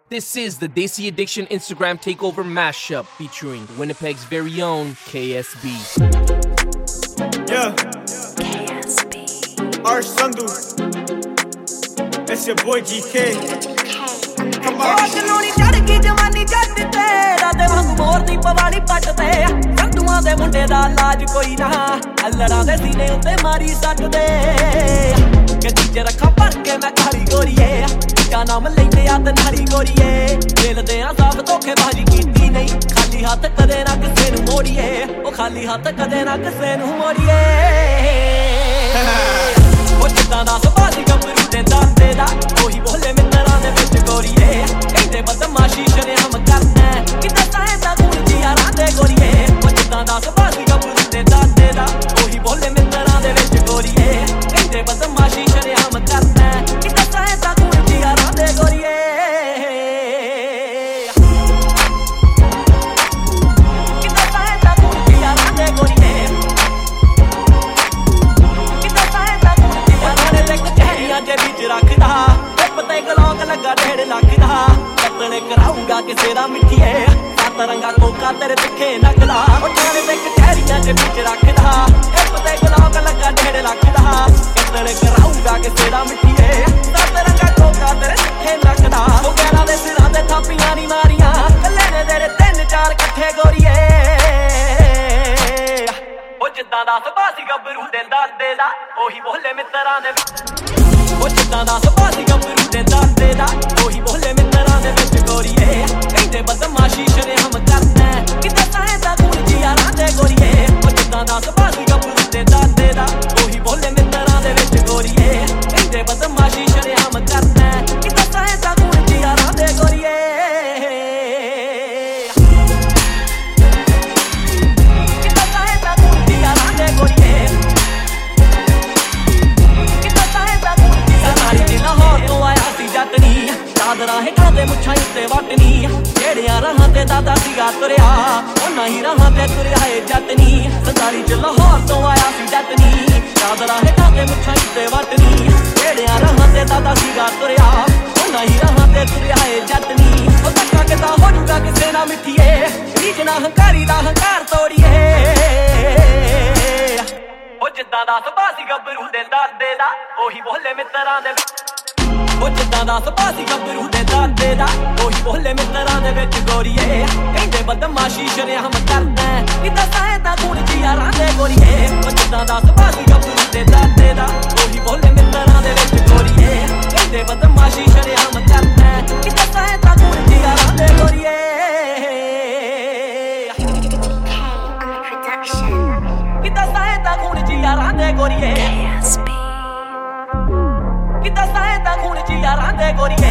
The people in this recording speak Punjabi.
This is the Desi Addiction Instagram Takeover Mashup featuring Winnipeg's very own KSB. Yeah. KSB. Arsh Sandhu. It's your boy GK. Come on. ਚੜ੍ਹਗੀ ਜਵਾਨੀ ਜੱਟ ਤੇ ਰਾਦੇ ਵਾਂਗ ਮੋਰ ਦੀ ਪਵਾੜੀ ਪੱਟ ਤੇ ਸੰਧੂਆਂ ਦੇ ਮੁੰਡੇ ਦਾ ਲਾਜ ਕੋਈ ਨਾ ਅਲੜਾਂ ਦੇ ਸੀਨੇ ਉੱਤੇ ਮਾਰੀ ਸੱਟ ਦੇ ਗੱਡੀ 'ਚ ਰੱਖਾਂ ਭਰ ਕੇ ਮੈਂ ਕਾਲੀ ਗੋਰੀਏ ਕਾ ਨਾਮ ਲੈਂਦੇ ਆ ਤਨਾਰੀ ਗੋਰੀਏ ਮਿਲਦੇ ਆ ਸਾਫ ਧੋਖੇਬਾਜ਼ੀ ਕੀਤੀ ਨਹੀਂ ਖਾਲੀ ਹੱਥ ਕਦੇ ਨਾ ਕਿਸੇ ਨੂੰ ਮੋੜੀਏ ਉਹ ਖਾਲੀ ਹੱਥ ਕਦੇ ਨਾ ਕਿਸੇ ਨੂੰ ਮੋੜੀਏ ਉਹ ਜਿੱਦਾਂ ਦਾ ਸੁਭਾਅ ਸੀ ਗੱਭਰੂ ਦੇ ਦਾਦੇ ਦਾ ਉਹੀ ਬੋਲੇ ਮਿੱਤਰਾਂ ਦੇ ਵਿੱਚ ਗੋਰੀਏ ਕਹਿੰਦੇ ਬਦਮਾਸ਼ੀ ਸ਼ਰੇਆਮ ਕਰਨਾ ਕਿੱਦਾਂ ਚਾਹੇਦਾ ਤੂੰ ਜੀ ਯਾਰਾਂ ਦੇ ਗੋਰੀਏ ਉਹ ਜਿੱਦਾਂ ਦਾ ਸੁਭਾਅ ਸੀ ਗੱਭਰੂ ਦੇ ਦਾਦੇ ਦਾ ਉਹੀ ਬੋਲੇ ਮਿੱਤਰਾਂ ਦੇ ਵਿੱਚ ਗੋਰੀਏ ਕਹਿੰਦੇ ਬਦਮਾਸ਼ੀ ਸ਼ਰੇਆਮ ਕਰਨਾ ਕਿੱਦਾਂ ਚਾਹੇਦਾ ਤੂੰ ਜੀ ਯਾਰਾਂ ਦੇ ਗੋਰੀਏ ਕਿੱਦਾਂ ਚਾਹੇਦਾ ਤੂੰ ਜੀ ਯਾਰਾਂ ਦੇ ਗੋਰੀਏ ਜੇ ਵਿੱਚ ਰੱਖਦਾ ਟਿਪ ਤੇ ਗਲੋਕ ਲੱਗਾ 1.5 ਲੱਖ ਦਾ ਕੱਟਣੇ ਕਰਾਉਂਗਾ ਕਿਸੇ ਦਾ ਮਿੱਠੀਏ ਸੱਤ ਰੰਗਾ ਕੋਕਾ ਤੇਰੇ ਤਿੱਖੇ ਨਕਲਾ ਉੱਠਾਣੇ ਤੇ ਕਚਹਿਰੀਆਂ ਦੇ ਵਿੱਚ ਰੱਖਦਾ ਟਿਪ ਤੇ ਗਲੋਕ ਲੱਗਾ 1.5 ਲੱਖ ਦਾ ਕੱਟਣੇ ਕਰਾਉਂਗਾ ਕਿਸੇ ਦਾ ਮਿੱਠੀਏ ਸੱਤ ਰੰਗਾ ਕੋਕਾ ਤੇਰੇ ਤਿੱਖੇ ਨਕਲਾ ਉਹ ਗੈਰਾਂ ਦੇ ਸਿਰਾਂ ਤੇ ਥਾਪੀਆਂ ਨਹੀਂ ਮਾਰੀਆਂ ਕੱਲੇ ਨੇ ਤੇਰੇ 3-4 ਇਕੱਠੇ ਗੋਰੀਏ ਉਹ ਜਿੱਦਾਂ ਦਾ ਸੁਭਾਅ ਸੀ ਗੱਭਰੂ ਦੇ ਦਾਦੇ ਦਾ ਉਹੀ ਬੋਲੇ ਮਿੱਤਰਾਂ ਦੇ ਉਹ ਜਿੱਦਾਂ ਦਾ ਸੁਭਾਅ ਸੀ ਗੱਭਰੂ ਦੇ ਦਾਦੇ ਦਾ ਉਹੀ ਬੋਲੇ ਮਿੱਤਰਾਂ ਦੇ ਵਿੱਚ ਗੋਰੀਏ ਕਹਿੰਦੇ ਬਦਮਾਸ਼ੀ ਸ਼ਰੇਆਮ ਕਰਨਾ ਕਿੱਦਾਂ ਚਾਹੇਦਾ ਤੂੰ ਜੀ ਯਾਰਾਂ ਦੇ ਗੋਰੀਏ ਉਹ ਜਿੱਦਾਂ ਦਾ ਸੁਭਾਅ ਸੀ ਗੱਭਰੂ ਦੇ ਦਾਦੇ ਦਾ ਉਹੀ ਬੋਲੇ ਮਿੱਤਰਾਂ ਦੇ ਵਿੱਚ ਗੋਰੀਏ ਕਹਿੰਦੇ ਬਦਮਾਸ਼ੀ ਸ਼ਰੇਆਮ ਕਰਨਾ ਕਿੱਦਾਂ ਚਾਹੇਦਾ ਤੂੰ ਜੀ ਯਾਰਾਂ ਦੇ ਗੋਰੀਏ ਕਿੱਦਾਂ ਚਾਹੇਦਾ ਤੂੰ ਜੀ ਯਾਰਾਂ ਦੇ ਗੋਰੀਏ ਲਾਹੌਰ ਤੋਂ ਆਇਆ ਸੀ ਜੱਟਨੀ ਚਾਦਰਾਂ ਹੇਠਾਂ ਦੇ ਮੁੱਛਾਂ ਉੱਤੇ ਵਟਨੀ ਜਿਹੜਿਆਂ ਰਾਹਾਂ ਤੇ ਦਾਦਾ ਸੀਗਾ ਤੁਰਿਆ ਉਹਨਾਂ ਹੀ ਰਾਹਾਂ ਤੇ ਤੁਰਿਆ ਏ ਜੱਟਨੀ ਸੰਸਾਰੀ ਚ ਲਾਹੌਰ ਤੋਂ ਆਇਆ ਸੀ ਜੱਟਨੀ ਚਾਦਰਾਂ ਹੇਠਾਂ ਦੇ ਮੁੱਛਾਂ ਉੱਤੇ ਵਟਨੀ ਜਿਹੜਿਆਂ ਰਾਹਾਂ ਤੇ ਦਾਦਾ ਸੀਗਾ ਤੁਰਿਆ ਉਹਨਾਂ ਹੀ ਰਾਹਾਂ ਤੇ ਤੁਰਿਆ ਏ ਜੱਟਨੀ ਉਹ ਧੱਕਾ ਕਿੱਦਾਂ ਹੋ ਜੂਗਾ ਕਿਸੇ ਨਾਲ ਮਿੱਠੀਏ ਰੀਝ ਨਾ ਹੰਕਾਰੀ ਦਾ ਹੰਕਾਰ ਤੋੜੀਏ ਉਹ ਜਿੱਦਾਂ ਦਾ ਸੁਭਾਅ ਸੀ ਗੱਭਰੂ ਦੇ ਦਾਦੇ ਦਾ ਉਹੀ ਬੋਲੇ ਮਿੱਤਰਾਂ ਦੇ ਉਹ ਜਿੱਦਾਂ ਦਾ ਸੁਭਾਅ ਸੀ ਗੱਭਰੂ ਦੇ ਦਾਦੇ ਦਾ ਉਹੀ ਬੋਲੇ ਮਿੱਤਰਾਂ ਦੇ ਵਿੱਚ ਗੋਰੀਏ ਕਹਿੰਦੇ ਬਦਮਾਸ਼ੀ ਸ਼ਰੇਆਮ ਕਰਨਾ ਕਿੱਦਾਂ ਚਾਹੇਦਾ ਤੂੰ ਜੀ ਯਾਰਾਂ ਦੇ ਗੋਰੀਏ ਉਹ ਜਿੱਦਾਂ ਦਾ ਸੁਭਾਅ ਸੀ ਗੱਭਰੂ ਦੇ ਦਾਦੇ ਦਾ ਉਹੀ ਬੋਲੇ ਮਿੱਤਰਾਂ ਦੇ ਵਿੱਚ ਗੋਰੀਏ ਕਹਿੰਦੇ ਬਦਮਾਸ਼ੀ ਸ਼ਰੇਆਮ ਕਰਨਾ ਕਿੱਦਾਂ ਚਾਹੇਦਾ ਤੂੰ ਜੀ ਯਾਰਾਂ ਦੇ ਗੋਰੀਏ ਕਿੱਦਾਂ ਚਾਹੇਦਾ ਤੂੰ ਜੀ ਯਾਰਾਂ ਦੇ ਗੋਰੀਏ ਕਿੱਦਾਂ ਚਾਹੇਦਾ ਤੂੰ ਜੀ ਯਾਰਾਂ ਦੇ ਗੋਰੀਏ